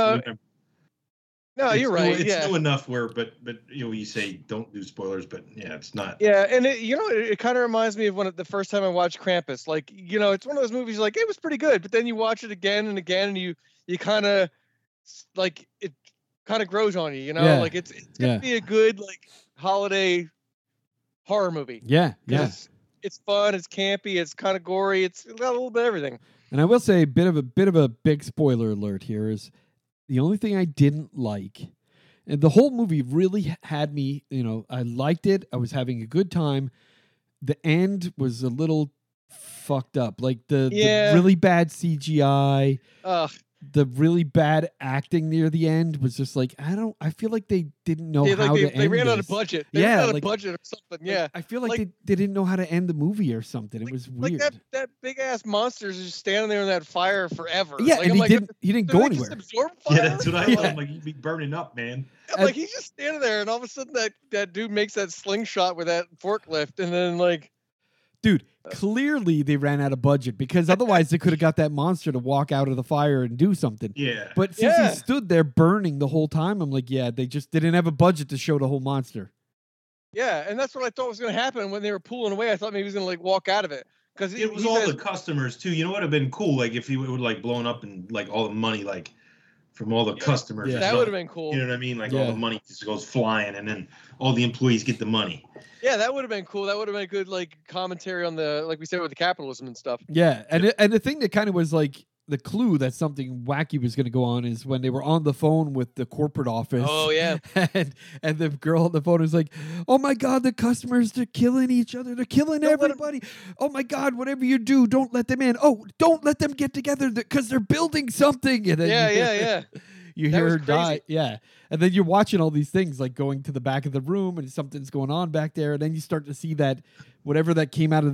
No, you're right. It's new enough where, but you know, you say don't do spoilers, but yeah, it's not. Yeah, and it kind of reminds me of the first time I watched Krampus. Like, you know, it's one of those movies like it was pretty good, but then you watch it again and again, and you kind of like it kind of grows on you. You know, Yeah. like it's gonna be a good like holiday horror movie. Yeah, yeah. It's fun. It's campy. It's kind of gory. It's got a little bit of everything. And I will say a bit of a big spoiler alert here is the only thing I didn't like, and the whole movie really had me, you know, I liked it. I was having a good time. The end was a little fucked up. Like the really bad CGI, the really bad acting near the end was just like, I feel like they didn't know how to end They ran this. out of budget. They ran out of budget or something. Yeah. I feel like they didn't know how to end the movie or something. It was weird. Like that big ass monster is just standing there in that fire forever. Yeah, like, and he didn't go anywhere. Absorb fire? Yeah, that's what I thought. I'm like, you'd be burning up, man. Like he's just standing there, and all of a sudden that dude makes that slingshot with that forklift, and then like, dude, clearly they ran out of budget because otherwise they could have got that monster to walk out of the fire and do something. Yeah. But since he stood there burning the whole time, I'm like, yeah, they just didn't have a budget to show the whole monster. Yeah, and that's what I thought was going to happen when they were pulling away. I thought maybe he was going to like walk out of it because it was all the customers too. You know what would have been cool? Like if he would like blown up and like all the money like from all the customers. Yeah. That would have been cool. You know what I mean? Like all the money just goes flying, and then all the employees get the money. Yeah, that would have been cool. That would have been a good like commentary on the, like we said, with the capitalism and stuff. Yeah, and the thing that kind of was like the clue that something wacky was going to go on is when they were on the phone with the corporate office. Oh yeah, and the girl on the phone was like, "Oh my God, the customers, they're killing each other. They're killing everybody. Oh my God, whatever you do, don't let them in. Oh, don't let them get together because they're building something." And then yeah. You hear her die. Yeah. And then you're watching all these things like going to the back of the room and something's going on back there. And then you start to see that whatever that came out of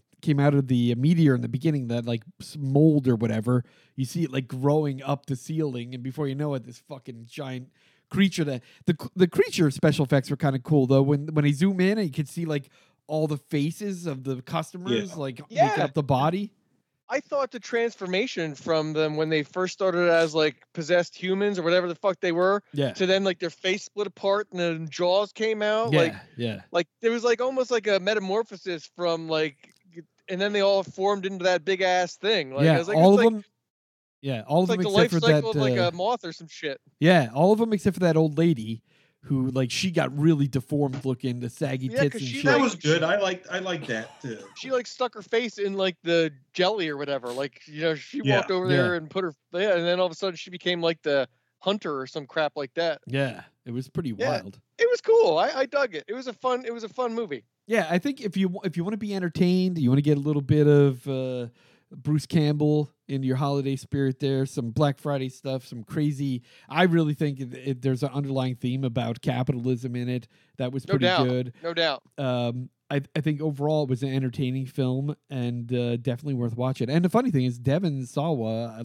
the meteor in the beginning, that like mold or whatever, you see it like growing up the ceiling. And before you know it, this fucking giant creature that the creature special effects were kind of cool though. When they zoom in and you could see like all the faces of the customers making up the body. I thought the transformation from them when they first started as like possessed humans or whatever the fuck they were, to then like their face split apart and then jaws came out. Like there was like almost like a metamorphosis from like, and then they all formed into that big ass thing. Like, I was like, all of them. Yeah, all of them like except the life for cycle that. Of like a moth or some shit. Yeah, all of them except for that old lady. Who like she got really deformed looking, the saggy tits and shit. That was good. I like that too. She like stuck her face in like the jelly or whatever. Like, you know, she walked over there and put her and then all of a sudden she became like the hunter or some crap like that. Yeah, it was pretty wild. It was cool. I dug it. It was a fun movie. Yeah, I think if you want to be entertained, you want to get a little bit of Bruce Campbell in your holiday spirit there, some Black Friday stuff, some crazy. I really think there's an underlying theme about capitalism in it that was pretty good. No doubt. I think overall it was an entertaining film and definitely worth watching. And the funny thing is, Devon Sawa,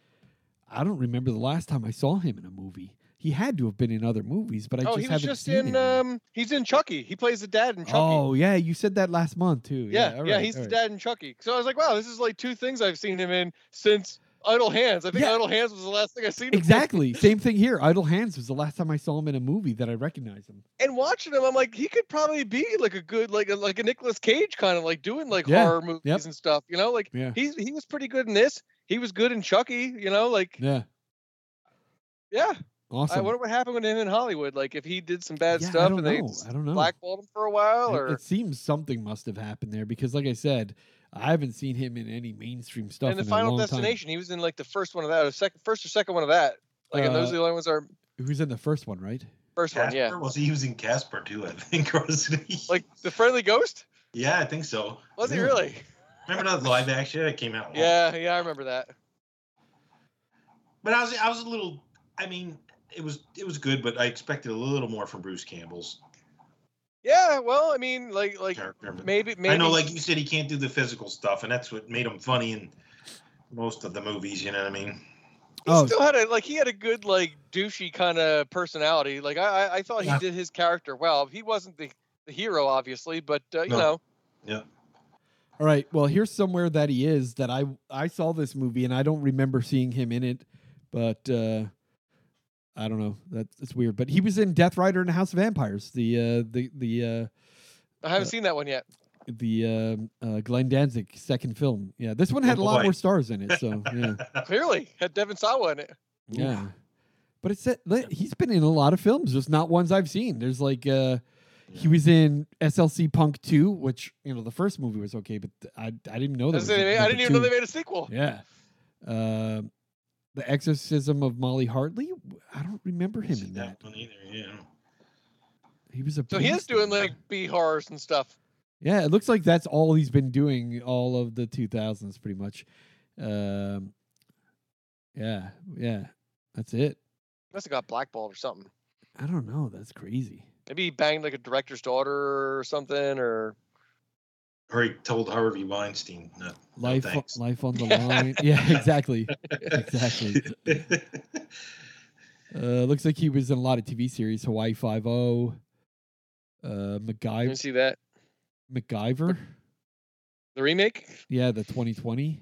I don't remember the last time I saw him in a movie. He had to have been in other movies, but I haven't seen him. He's in Chucky. He plays the dad in Chucky. Oh yeah, you said that last month too. Yeah, he's the dad in Chucky. So I was like, wow, this is like two things I've seen him in since Idle Hands. I think Idle Hands was the last thing I seen him. Exactly. Same thing here. Idle Hands was the last time I saw him in a movie that I recognized him. And watching him, I'm like, he could probably be like a good like a Nicolas Cage kind of like doing like horror movies and stuff. You know, like he was pretty good in this. He was good in Chucky. You know, like yeah. Awesome. I wonder what happened with him in Hollywood. Like if he did some bad Yeah, stuff I and don't they know. I don't know. blackballed him for a while, or It seems something must have happened there because, like I said, I haven't seen him in any mainstream stuff and the in a Final long Destination, he was in like the first one of that, or first or second one of that. Like, and those are the only ones that are time. Who's in the first one, right? first one, Casper? yeah. Was he using Casper too? I think, or wasn't he? Like the Friendly Ghost. yeah, I think so. Was he Yeah. really? Remember that live action that came out? Yeah, I remember that. But I was a little. I mean, it was good, but I expected a little more from Bruce Campbell's Yeah, well, I mean, like character. But maybe I know, like you said, he can't do the physical stuff, and that's what made him funny in most of the movies. You know what I mean? he still had he had a good like douchey kind of personality. Like I thought he Yeah. did his character well. He wasn't the hero, obviously, but you No. know. Yeah. All right. Well, here's somewhere that he is that I saw this movie and I don't remember seeing him in it, but I don't know. That's weird. But he was in Death Rider and House of Vampires. The I haven't seen that one yet. Glenn Danzig second film. Yeah, this one had a lot boy. more stars in it. So yeah, Clearly, had Devin Sawa in it. yeah. But it's he's been in a lot of films, just not ones I've seen. There's like he was in SLC Punk 2, which the first movie was okay, but I didn't know that. I didn't even know they made a sequel. Yeah. The Exorcism of Molly Hartley. I don't remember him in that. one either. Yeah. He was a. So he is priest doing in that. like B horrors and stuff. Yeah, it looks like that's all he's been doing all of the 2000s, pretty much. Yeah, that's it. Must have got blackballed or something. I don't know. That's crazy. Maybe he banged like a director's daughter or something, or Or he told Harvey Weinstein, no thanks. Life on the line. Yeah, exactly. Exactly. Looks like he was in a lot of TV series. Hawaii Five-0, you MacGyver. see that MacGyver. the remake? Yeah, the 2020.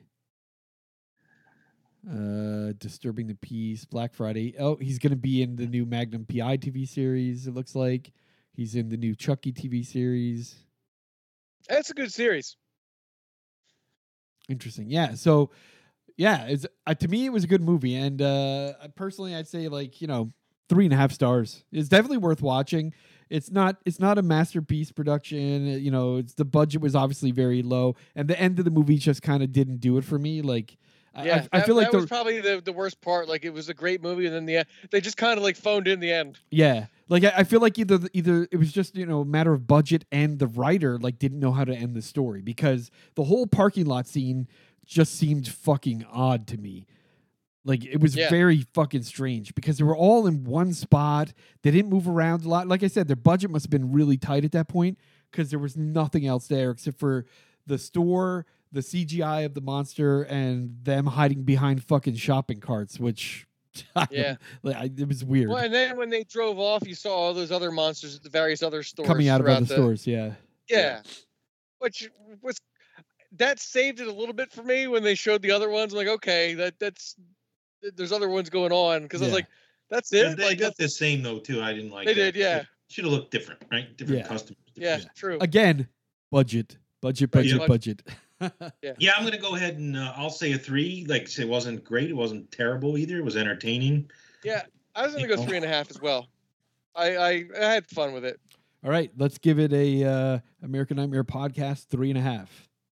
Disturbing the Peace, Black Friday. Oh, he's going to be in the new Magnum PI TV series, it looks like. He's in the new Chucky TV series. That's a good series. Interesting. Yeah, so yeah, it's to me it was a good movie, and personally I'd say 3.5 stars. It's definitely worth watching. It's not a masterpiece production. It's the budget was obviously very low, and the end of the movie just kind of didn't do it for me. Like, Yeah, I feel like that was probably the worst part. Like, it was a great movie, and then they just kind of like phoned in the end. yeah, like I feel like either it was just a matter of budget, and the writer didn't know how to end the story, because the whole parking lot scene just seemed fucking odd to me. Like, it was very fucking strange because they were all in one spot. They didn't move around a lot. Like I said, their budget must have been really tight at that point because there was nothing else there except for the store, the CGI of the monster, and them hiding behind fucking shopping carts, which it was weird. Well, and then when they drove off, you saw all those other monsters at the various other stores Coming out of throughout other stores, yeah. Yeah, which was that saved it a little bit for me when they showed the other ones. I'm like, okay, that's there's other ones going on, because I was like, that's it. Yeah, they like, got the same though too. I didn't like. They that. did, yeah. Should have looked different, right? Different Yeah. customers. Yeah, true. Again, budget. Yeah, I'm gonna go ahead and I'll say a 3. Like, it wasn't great. It wasn't terrible either. It was entertaining. Yeah, I was gonna go 3.5 as well. I had fun with it. All right, let's give it a American Nightmare podcast 3.5.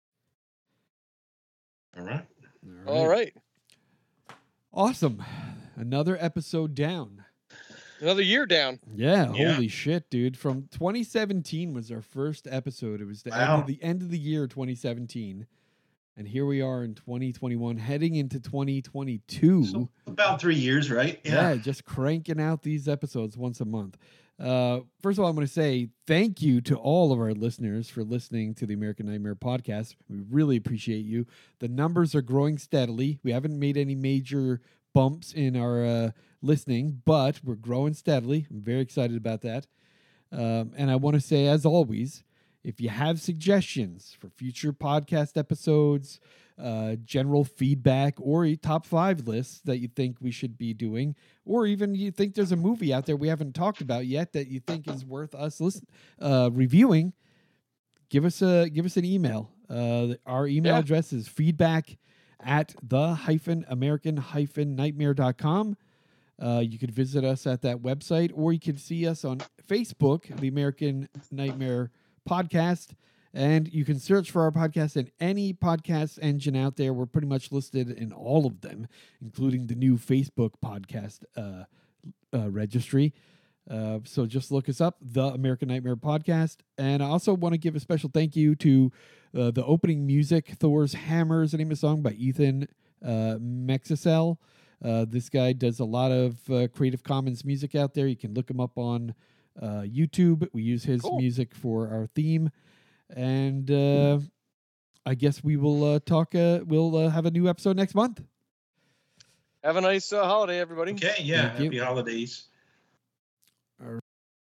All right. All right. Awesome. Another episode down. Another year down. Yeah, Yeah. holy shit, dude. From 2017 was our first episode. It was the Wow. end of the year 2017. And here we are in 2021, heading into 2022. So, about 3 years, right? Yeah, just cranking out these episodes once a month. First of all, I'm going to say thank you to all of our listeners for listening to the American Nightmare podcast. We really appreciate you. The numbers are growing steadily. We haven't made any major bumps in our listening, but we're growing steadily. I'm very excited about that. And I want to say, as always, if you have suggestions for future podcast episodes, general feedback, or a top 5 lists that you think we should be doing, or even you think there's a movie out there we haven't talked about yet that you think is worth us reviewing, give us an email. Our email address is feedback@the-american-nightmare.com. You could visit us at that website, or you can see us on Facebook, the American Nightmare Podcast. And you can search for our podcast in any podcast engine out there. We're pretty much listed in all of them, including the new Facebook podcast registry. So just look us up, the American Nightmare Podcast. And I also want to give a special thank you to the opening music, Thor's Hammer is the name of the song, by Ethan Mexicel. This guy does a lot of Creative Commons music out there. You can look him up on YouTube. We use his music for our theme. And I guess we will talk. We'll have a new episode next month. Have a nice holiday, everybody. Okay, yeah. Happy holidays.